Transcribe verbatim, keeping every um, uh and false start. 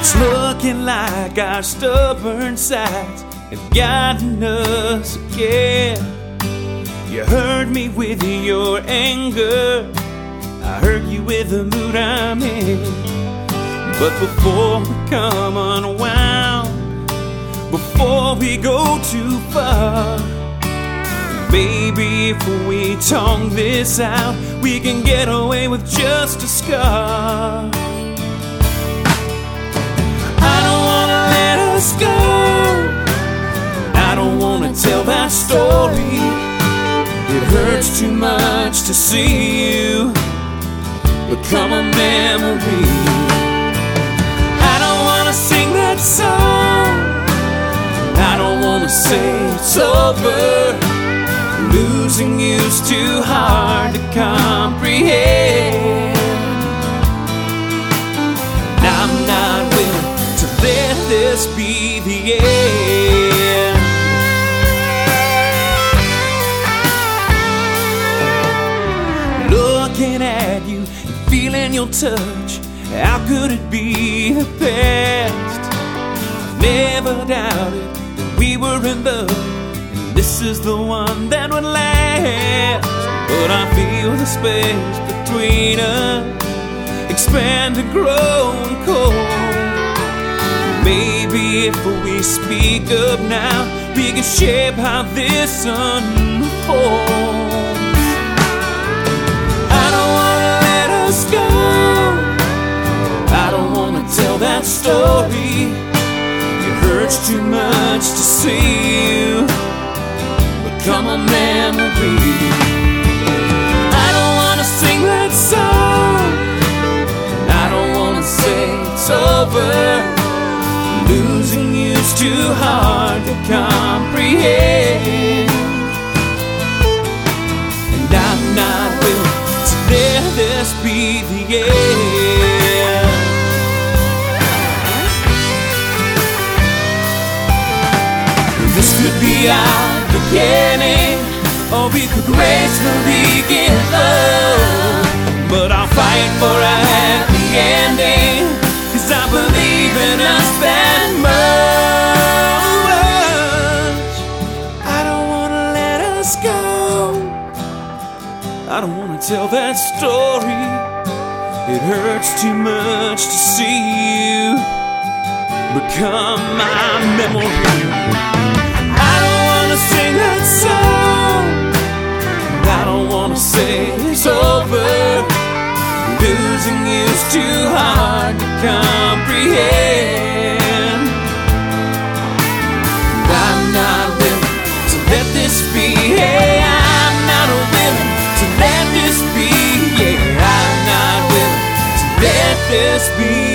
It's looking like our stubborn sides have gotten us again. You hurt me with your anger, I hurt you with the mood I'm in. But before we come unwound, before we go too far, maybe if we talk this out, we can get away with just a scar. I don't wanna let us go, I don't wanna tell that story. It hurts too much to see you become a memory. I don't wanna sing that song, I don't wanna say it's over. Losing you's too hard to comprehend. I'm not willing to let this be the end. Looking at you and feeling your touch, how could it be the past? I've never doubted that we were in love, this is the one that would last. But I feel the space between us expand and grow and cold. Maybe if we speak up now, we can shape how this unfolds. I don't wanna let us go, I don't wanna tell that story. It hurts too much to see you become a memory. I don't wanna sing that song, I don't wanna say it's over. Losing you's too hard to comprehend. And I'm not willing to let this be the end. This could be our beginning, or we could gracefully get low. But I'll fight for a happy ending, 'cause I believe in us that much. I don't wanna let us go, I don't wanna tell that story. It hurts too much to see you become my memory. I don't wanna sing that song, I don't wanna say it's over. Losing you's too hard to comprehend. And I'm not willing to let this be, hey, I'm not willing to let this be, yeah, I'm not willing to let this be.